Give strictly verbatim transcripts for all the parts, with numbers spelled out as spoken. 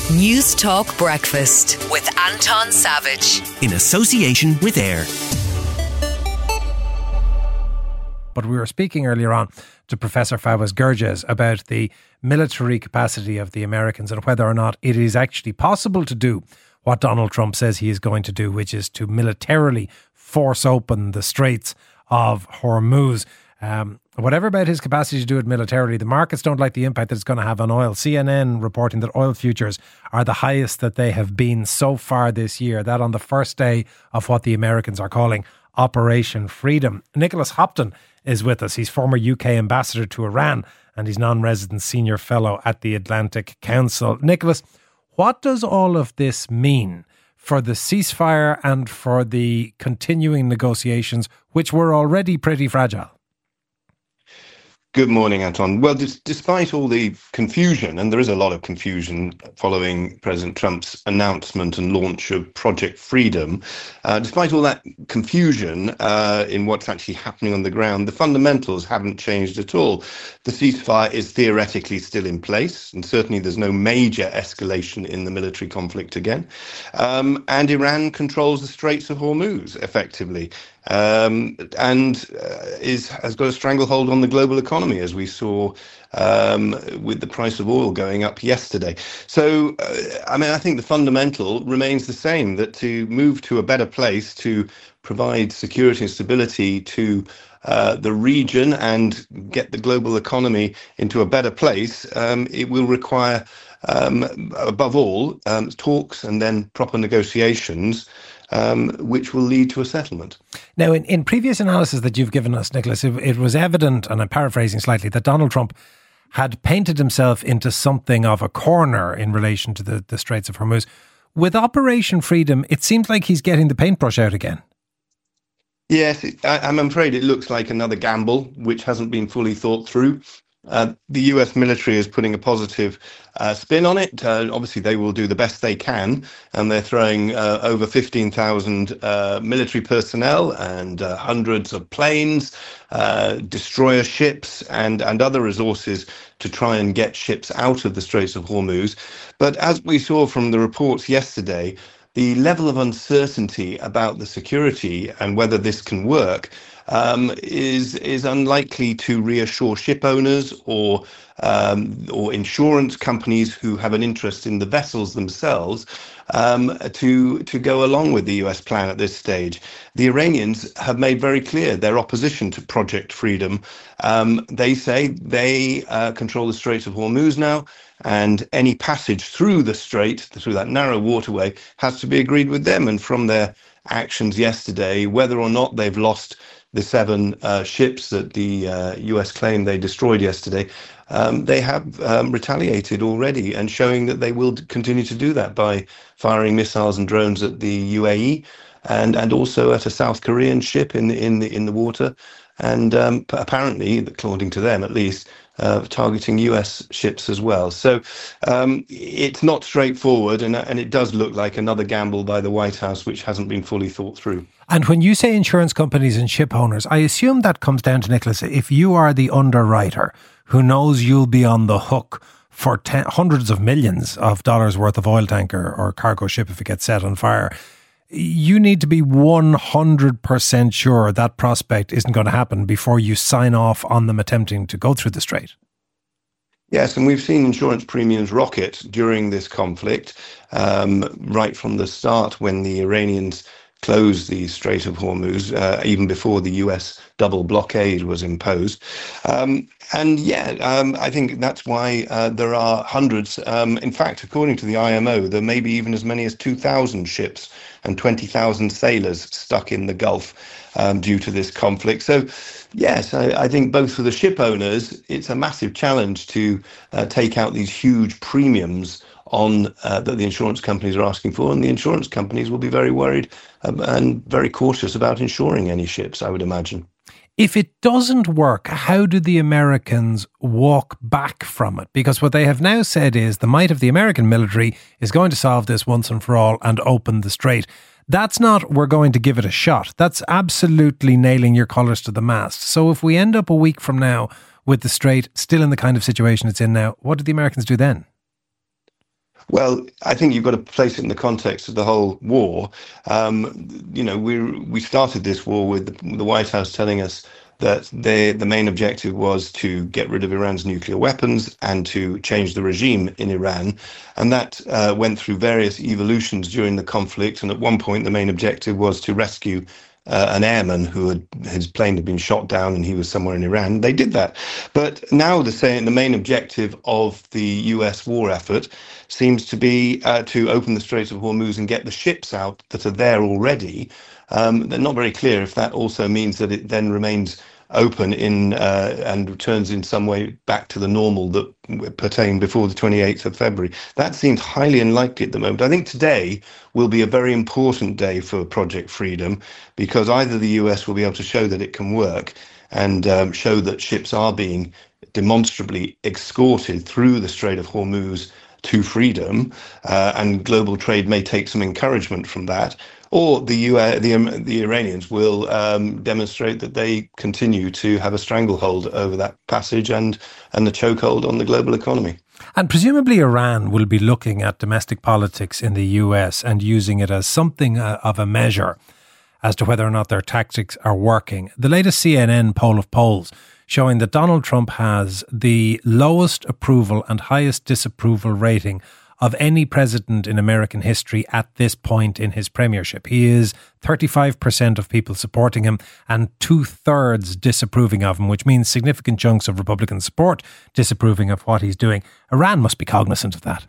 News Talk Breakfast with Anton Savage. In association with AIR. But we were speaking earlier on to Professor Fawaz Gerges about the military capacity of the Americans and whether or not it is actually possible to do what Donald Trump says he is going to do, which is to militarily force open the Straits of Hormuz. Um, whatever about his capacity to do it militarily, the markets don't like the impact that it's going to have on oil. C N N reporting that oil futures are the highest that they have been so far this year. That on the first day of what the Americans are calling Operation Freedom. Nicholas Hopton is with us. He's former U K ambassador to Iran and he's non-resident senior fellow at the Atlantic Council. Nicholas, what does all of this mean for the ceasefire and for the continuing negotiations, which were already pretty fragile? Good morning, Anton. Well, d- despite all the confusion, and there is a lot of confusion following President Trump's announcement and launch of Project Freedom, uh, despite all that confusion uh, in what's actually happening on the ground, the fundamentals haven't changed at all. The ceasefire is theoretically still in place, and certainly there's no major escalation in the military conflict again. Um, and Iran controls the Straits of Hormuz effectively. Um, and uh, is has got a stranglehold on the global economy, as we saw um, with the price of oil going up yesterday. So, uh, I mean, I think the fundamental remains the same, that to move to a better place, to provide security and stability to uh, the region and get the global economy into a better place, um, it will require, um, above all, um, talks and then proper negotiations, Um, which will lead to a settlement. Now, in, in previous analysis that you've given us, Nicholas, it, it was evident, and I'm paraphrasing slightly, that Donald Trump had painted himself into something of a corner in relation to the, the Straits of Hormuz. With Operation Freedom, it seems like he's getting the paintbrush out again. Yes, it, I, I'm afraid it looks like another gamble, which hasn't been fully thought through. Uh, the U S military is putting a positive uh, spin on it. Uh, obviously, they will do the best they can, and they're throwing uh, over fifteen thousand uh, military personnel and uh, hundreds of planes, uh, destroyer ships, and, and other resources to try and get ships out of the Straits of Hormuz. But as we saw from the reports yesterday, the level of uncertainty about the security and whether this can work Um, is is unlikely to reassure ship owners or um, or insurance companies who have an interest in the vessels themselves um, to to go along with the U S plan at this stage. The Iranians have made very clear their opposition to Project Freedom. Um, they say they uh, control the Strait of Hormuz now, and any passage through the strait, through that narrow waterway, has to be agreed with them. And from their actions yesterday, whether or not they've lost the seven uh, ships that the uh, U S claimed they destroyed yesterday, um, they have um, retaliated already, and showing that they will continue to do that by firing missiles and drones at the U A E and and also at a South Korean ship in the in the in the water, and um, apparently, according to them at least, uh, targeting U S ships as well. So um, it's not straightforward, and and it does look like another gamble by the White House, which hasn't been fully thought through. And when you say insurance companies and ship owners, I assume that comes down to, Nicholas, if you are the underwriter who knows you'll be on the hook for ten, hundreds of millions of dollars worth of oil tanker or cargo ship if it gets set on fire, you need to be one hundred percent sure that prospect isn't going to happen before you sign off on them attempting to go through the strait. Yes, and we've seen insurance premiums rocket during this conflict, um, right from the start when the Iranians closed the Strait of Hormuz, uh, even before the U S double blockade was imposed. Um, and yeah, um, I think that's why uh, there are hundreds. Um, in fact, according to the I M O, there may be even as many as two thousand ships and twenty thousand sailors stuck in the Gulf um, due to this conflict. So yes, I, I think both for the ship owners, it's a massive challenge to uh, take out these huge premiums on uh, that the insurance companies are asking for, and the insurance companies will be very worried um, and very cautious about insuring any ships, I would imagine. If it doesn't work, how do the Americans walk back from it? Because what they have now said is the might of the American military is going to solve this once and for all and open the strait. That's not, we're going to give it a shot. That's absolutely nailing your colours to the mast. So if we end up a week from now with the strait still in the kind of situation it's in now, what do the Americans do then? Well, I think you've got to place it in the context of the whole war. Um, you know, we we started this war with the, the White House telling us that they, the main objective was to get rid of Iran's nuclear weapons and to change the regime in Iran. And that uh, went through various evolutions during the conflict. And at one point, the main objective was to rescue Uh, an airman who had, his plane had been shot down and he was somewhere in Iran. They did that. But now they're saying the main objective of the U S war effort seems to be uh, to open the Strait of Hormuz and get the ships out that are there already. Um, they're not very clear if that also means that it then remains open in uh, and returns in some way back to the normal that pertained before the twenty-eighth of February. That seems highly unlikely at the moment. I think today will be a very important day for Project Freedom, because either the U S will be able to show that it can work and um, show that ships are being demonstrably escorted through the Strait of Hormuz to freedom, uh, and global trade may take some encouragement from that, or the U S, the, um, the Iranians will um, demonstrate that they continue to have a stranglehold over that passage and, and the chokehold on the global economy. And presumably Iran will be looking at domestic politics in the U S and using it as something uh, of a measure as to whether or not their tactics are working. The latest C N N poll of polls showing that Donald Trump has the lowest approval and highest disapproval rating of any president in American history at this point in his premiership. He is thirty-five percent of people supporting him and two-thirds disapproving of him, which means significant chunks of Republican support disapproving of what he's doing. Iran must be cognizant of that.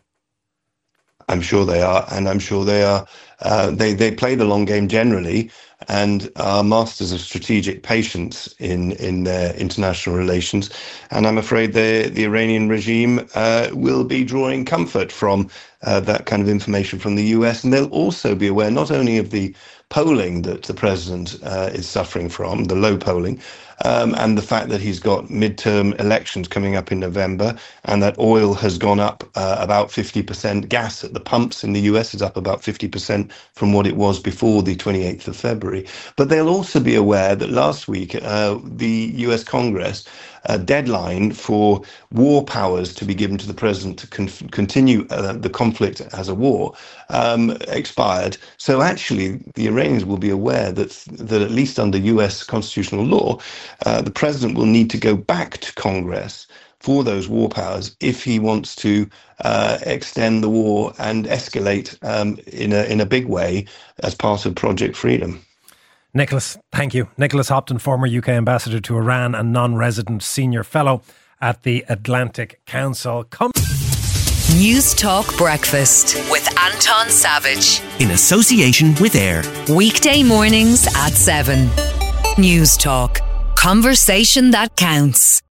I'm sure they are, and I'm sure they are. Uh, they they play the long game generally, and are masters of strategic patience in in their international relations. And I'm afraid the the Iranian regime uh, will be drawing comfort from uh, that kind of information from the U S, and they'll also be aware not only of the polling that the president uh, is suffering from, the low polling, um, and the fact that he's got midterm elections coming up in November, and that oil has gone up uh, about fifty percent. Gas at the pumps in the U S is up about fifty percent from what it was before the twenty-eighth of February. But they'll also be aware that last week uh, the U S Congress uh, deadline for war powers to be given to the president to con- continue uh, the conflict as a war um, expired. So actually, the Iranians will be aware that that at least under U S constitutional law, uh, the president will need to go back to Congress for those war powers if he wants to uh, extend the war and escalate um, in a in a big way as part of Project Freedom. Nicholas, thank you. Nicholas Hopton, former U K ambassador to Iran and non-resident senior fellow at the Atlantic Council. Come- News Talk Breakfast with Anton Savage. In association with AIR. Weekday mornings at seven. News Talk. Conversation that counts.